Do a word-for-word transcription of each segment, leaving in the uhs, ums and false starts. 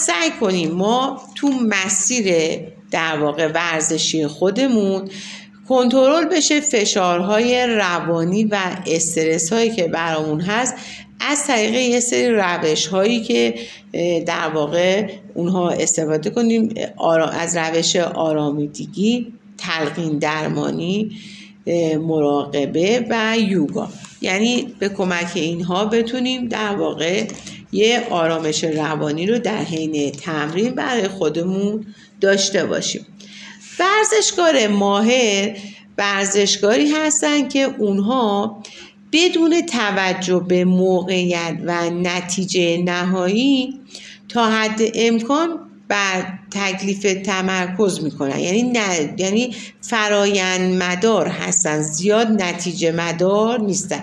سعی کنیم ما تو مسیر در واقع ورزشی خودمون کنترل بشه فشارهای روانی و استرس هایی که برامون هست از طریق یه سری روش هایی که در واقع اونها استفاده کنیم، از روش آرامیدگی، تلقین درمانی، مراقبه و یوگا. یعنی به کمک اینها بتونیم در واقع یه آرامش روانی رو در حین تمرین برای خودمون داشته باشیم. ورزشکار ماهر ورزشکاری هستن که اونها بدون توجه به موقعیت و نتیجه نهایی تا حد امکان بر تکلیف تمرکز میکنن. یعنی نه، یعنی فرایند مدار هستن، زیاد نتیجه مدار نیستن.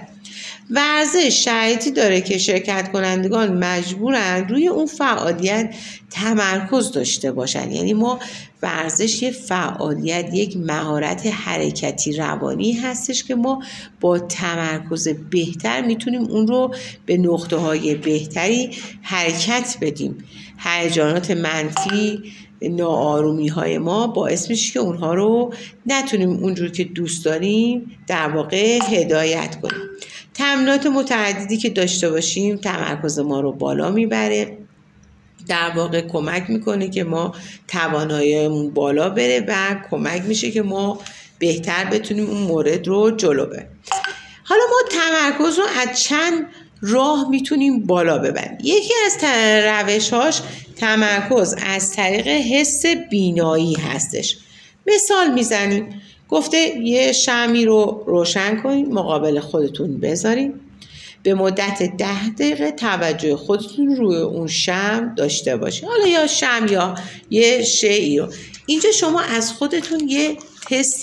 ورزش شرایطی داره که شرکت کنندگان مجبورن روی اون فعالیت تمرکز داشته باشن. یعنی ما ورزش یک فعالیت، یک مهارت حرکتی روانی هستش که ما با تمرکز بهتر میتونیم اون رو به نقطه های بهتری حرکت بدیم. هیجانات منفی، ناآرومی های ما باعث میشه که اونها رو نتونیم اونجور که دوست داریم در واقع هدایت کنیم. تمرینات متعددی که داشته باشیم تمرکز ما رو بالا میبره، در واقع کمک میکنه که ما تواناییمون بالا بره و کمک میشه که ما بهتر بتونیم اون مورد رو جلو بریم. حالا ما تمرکز رو از چند راه میتونیم بالا ببریم. یکی از روش‌هاش تمرکز از طریق حس بینایی هستش. مثال میزنیم، گفته یه شمعی رو روشن کنید، مقابل خودتون بذارید، به مدت ده دقیقه توجه خودتون روی اون شمع داشته باشید. حالا یا شمع یا یه شیئی رو اینجا شما از خودتون یه حس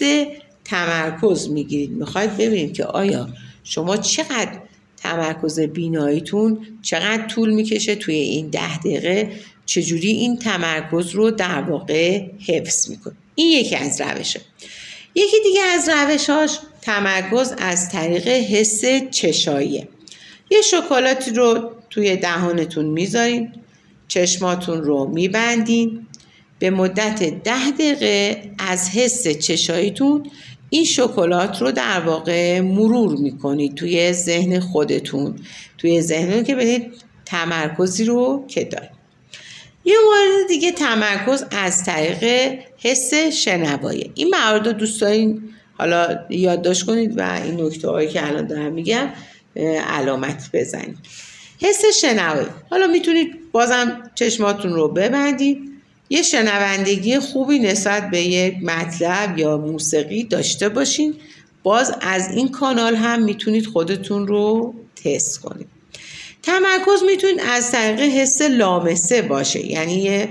تمرکز میگیرید. میخواید ببینید که آیا شما چقدر تمرکز بیناییتون چقدر طول میکشه توی این ده دقیقه، چجوری این تمرکز رو در واقع حفظ میکنید. این یکی از روشه. یکی دیگه از روشاش تمرکز از طریق حس چشاییه. یه شکلاتی رو توی دهانتون میذارین، چشماتون رو میبندین، به مدت ده دقیقه از حس چشاییتون این شکلات رو در واقع مرور میکنید توی ذهن خودتون، توی ذهنتون که ببینید تمرکزی رو که دارید. یه مورد دیگه تمرکز از طریق حس شنوایی. این موارد رو دوست دارین حالا یادداشت کنید و این نکته هایی که الان دارم میگم علامت بزنید. حس شنوایی، حالا میتونید بازم چشماتون رو ببندید، یه شنوندگی خوبی نسبت به یک مطلب یا موسیقی داشته باشین. باز از این کانال هم میتونید خودتون رو تست کنید. تمرکز میتونید از طریق حس لامسه باشه. یعنی یه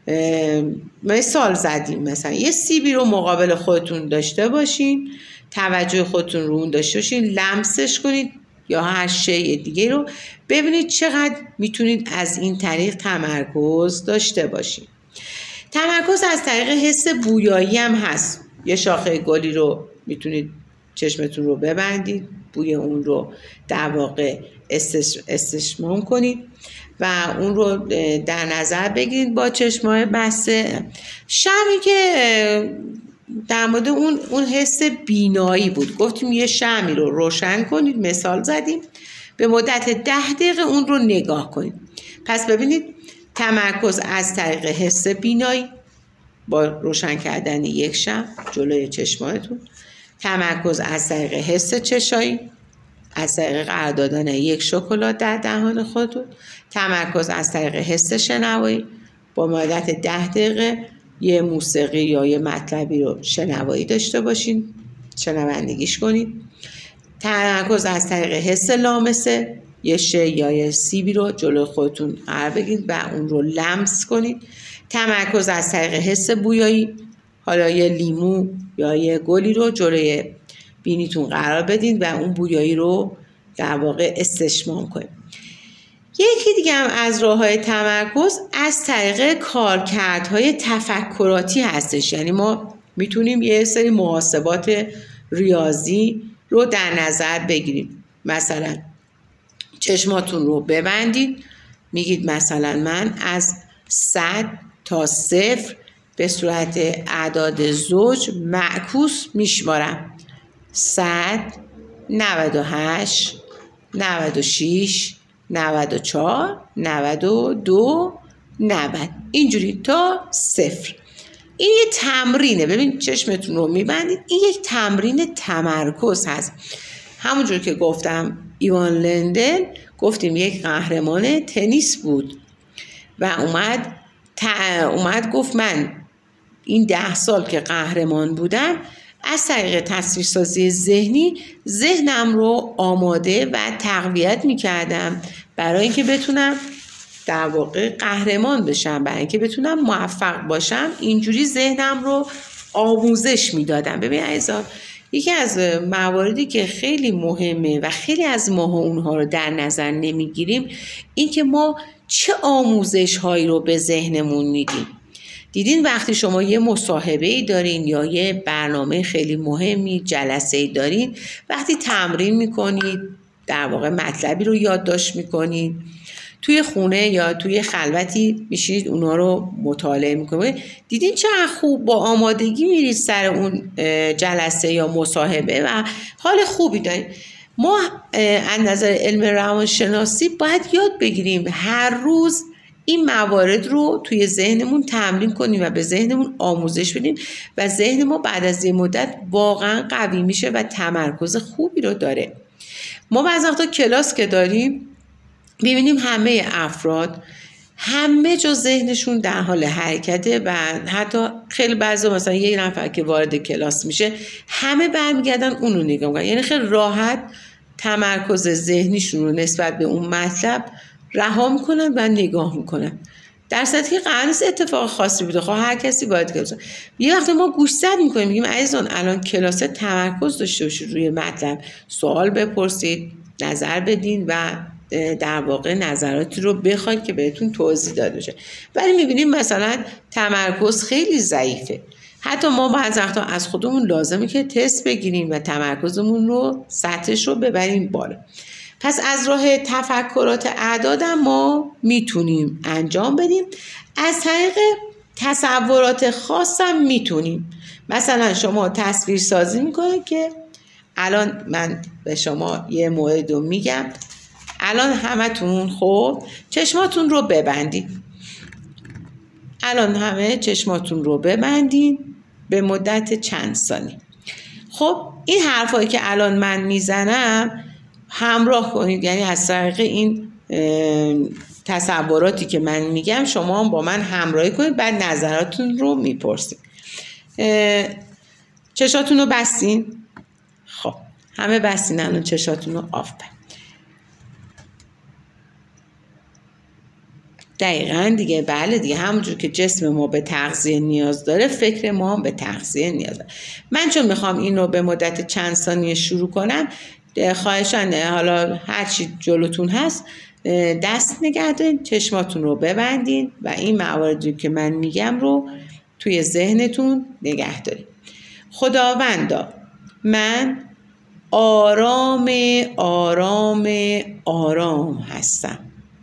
مثال زدیم، مثلا یه سیبی رو مقابل خودتون داشته باشین، توجه خودتون رو اون داشته باشین، لمسش کنید یا هر شی دیگه رو ببینید چقدر میتونید از این طریق تمرکز داشته باشین. تمرکز از طریق حس بویایی هم هست. یه شاخه گلی رو میتونید چشمتون رو ببندید، بوی اون رو در واقع استشمام کنید و اون رو در نظر بگیرید با چشمای بسته. شمعی که در مورد اون اون حس بینایی بود، گفتیم یه شمعی رو روشن کنید، مثال زدیم، به مدت ده دقیقه اون رو نگاه کنید. پس ببینید تمرکز از طریق حس بینایی با روشن کردن یک شمع جلوی چشمانتون، تمرکز از طریق حس چشایی از طریق قرار دادن یک شکلات در دهان خودتون، تمرکز از طریق حس شنوایی با مدت ده دقیقه یه موسیقی یا یه مطلبی رو شنوایی داشته باشین، شنوندگیش کنید، تمرکز از طریق حس لامسه یه شی یا یه سیبی رو جلوی خودتون قرار بگیرید و اون رو لمس کنید، تمرکز از طریق حس بویایی، حالا یه لیمو یا یه گلی رو جلوی بینیتون قرار بدین و اون بویایی رو در واقع استشمام کنید. یکی دیگه هم از راه‌های تمرکز از طریق کارکردهای تفکراتی هستش. یعنی ما میتونیم یه سری محاسبات ریاضی رو در نظر بگیریم. مثلا چشماتون رو ببندید، میگید مثلا من از صد تا صفر به صورت اعداد زوج معکوس میشمارم. صد، نود و هشت، نود و شش، نود و چهار، نود و دو، نود، اینجوری تا صفر. این یه تمرینه. ببین چشمتون رو میبندید. این یک تمرین تمرکز هست. همونجور که گفتم ایوان لندن گفتیم یک قهرمان تنیس بود و اومد اومد گفت من این ده سال که قهرمان بودم از طریق تصویرسازی ذهنی ذهنم رو آماده و تقویت میکردم برای اینکه بتونم در واقع قهرمان بشم، برای اینکه بتونم موفق باشم. اینجوری ذهنم رو آموزش میدادم. ببین عزیزان، یکی از مواردی که خیلی مهمه و خیلی از ماها اونها رو در نظر نمیگیریم این که ما چه آموزش هایی رو به ذهنمون میدیم. دیدین وقتی شما یه مصاحبه‌ای دارین یا یه برنامه خیلی مهمی جلسه‌ای دارین، وقتی تمرین میکنید در واقع مطلبی رو یادداشت میکنید، توی خونه یا توی خلوتی میشینید اونا رو مطالعه میکنید، دیدین چقدر خوب با آمادگی میرید سر اون جلسه یا مصاحبه و حال خوبی دارید. ما از نظر علم روانشناسی باید یاد بگیریم هر روز این موارد رو توی ذهنمون تمرین کنیم و به ذهنمون آموزش بدیم و ذهن ما بعد از یه مدت واقعا قوی میشه و تمرکز خوبی رو داره. ما بعضی وقتا کلاس که داریم ببینیم همه افراد همه جا ذهنشون در حال حرکته و حتی خیلی بعضی مثلا یه نفر که وارد کلاس میشه همه برمیگردن اونو نگاه میکنن، یعنی خیلی راحت تمرکز ذهنیشون رو نسبت به اون مطلب رها میکنن و نگاه میکنن، در صورتی که قرار نیست اتفاق خاصی بوده. خب هر کسی باید کلاس. یه وقتی ما گوشزد میکنیم میگیم عزیزان الان کلاس تمرکز داشته باشید روی مطلب، سوال بپرسید، نظر بدین و در واقع نظراتی رو بخواید که بهتون توضیح داده بشه. ولی میبینیم مثلا تمرکز خیلی ضعیفه. حتی ما بعضی وقتا از خودمون لازمه که تست بگیریم و تمرکزمون رو سطحش رو ببریم بالا. پس از راه تفکرات اعداد ما میتونیم انجام بدیم. از طریق تصورات خاص هم میتونیم. مثلا شما تصویر سازی میکنید که الان من به شما یه مورد رو میگم. الان همتون خب چشماتون رو ببندید. الان همه چشماتون رو ببندید به مدت چند ثانیه. خب این حرفایی که الان من میزنم همراه کنید، یعنی از طریق این تصوراتی که من میگم شما هم با من همراهی کنید، بعد نظراتون رو میپرسید. چشاتون رو بستین؟ خب همه بستین الان چشاتون رو آف بند. دقیقاً دیگه، بله دیگه، همونجور که جسم ما به تغذیه نیاز داره فکر ما هم به تغذیه نیاز داره. من چون میخوام این رو به مدت چند ثانیه شروع کنم، خواهشاً حالا هر چی جلوتون هست دست نگه دارین، چشماتون رو ببندین و این مواردی که من میگم رو توی ذهنتون نگه دارین. خداوندا من آرام آرام آرام هستم.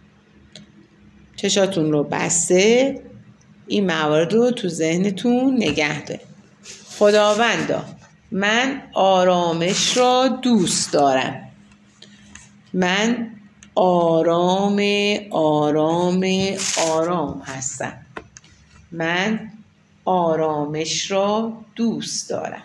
چشاتون رو بسته این موارد رو تو ذهنتون نگه دارین. خداوندا من آرامش را دوست دارم. من آرام آرام آرام هستم. من آرامش را دوست دارم.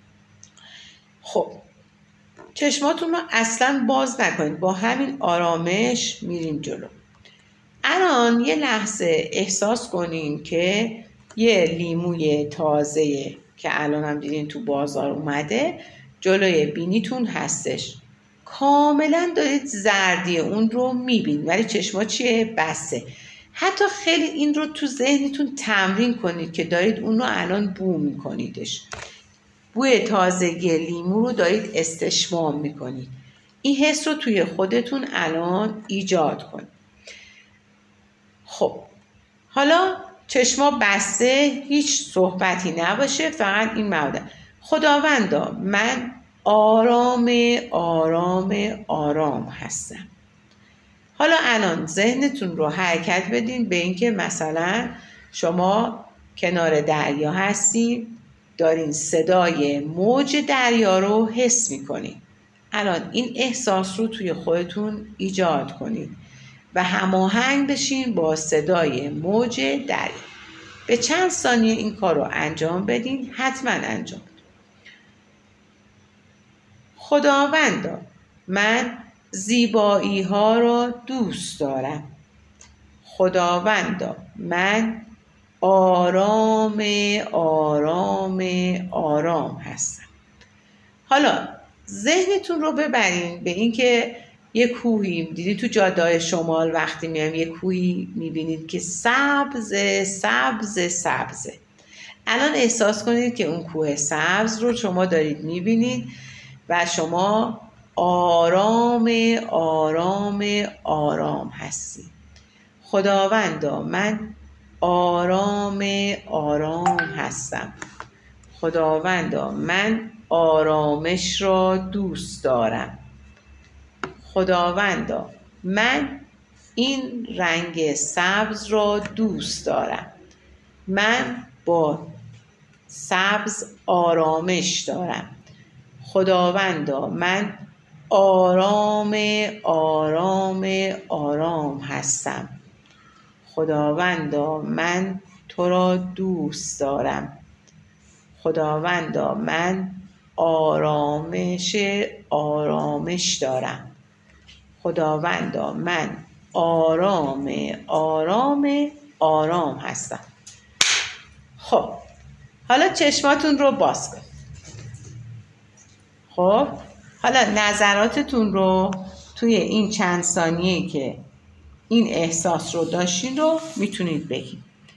خب چشماتون رو اصلا باز نکنید، با همین آرامش میرین جلو. الان یه لحظه احساس کنین که یه لیموی تازه که الان هم دیدین تو بازار اومده جلوی بینیتون هستش. کاملا دارید زردی اون رو میبینید ولی چشما چیه؟ بسته. حتی خیلی این رو تو ذهنتون تمرین کنید که دارید اون رو الان بو میکنیدش. بوی تازگی لیمو رو دارید استشمام میکنید. این حس رو توی خودتون الان ایجاد کنید. خب حالا چشما بسته، هیچ صحبتی نباشه، فقط این مواد. خداوندا من آرام آرام آرام هستم. حالا الان ذهنتون رو حرکت بدین به اینکه مثلا شما کنار دریا هستین، دارین صدای موج دریا رو حس میکنین. الان این احساس رو توی خودتون ایجاد کنید و هماهنگ بشین با صدای موج دریا. به چند ثانیه این کار رو انجام بدین، حتما انجام بدین. خداوندا من زیبایی ها را دوست دارم. خداوندا من آرام آرام آرام هستم. حالا ذهنتون رو ببرین به اینکه یه کوهی دیدید تو جاده‌های شمال، وقتی میایم یه کوهی میبینید که سبز سبز سبزه. الان احساس کنید که اون کوه سبز رو شما دارید میبینید و شما آرام آرام آرام هستید. خداوندا من آرام آرام هستم. خداوندا من آرامش را دوست دارم. خداوندا من این رنگ سبز را دوست دارم. من با سبز آرامش دارم. خداوندا من آرام آرام آرام هستم. خداوندا من تو را دوست دارم. خداوندا من آرامش آرامش دارم. خداوندا من آرام آرام آرام هستم. خب حالا چشماتون رو باز کن. خب حالا نظراتتون رو توی این چند ثانیه که این احساس رو داشتین رو میتونید بگید.